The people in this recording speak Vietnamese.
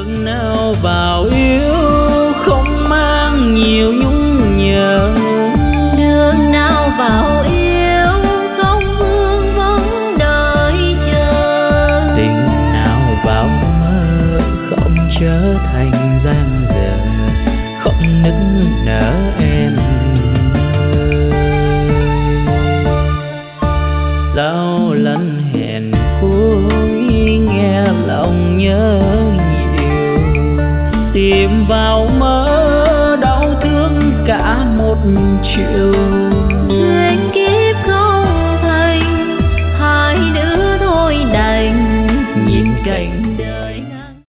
đường nào vào yêu không mang nhiều nhung nhớ, đường nào vào yêu không vương vấn đợi chờ, tình nào vào mơ không trở thành giang dở, không nức nở em sao lần hẹn cuối nghe lòng nhớ nhiều, tìm vào mơ đau thương cả một chiều,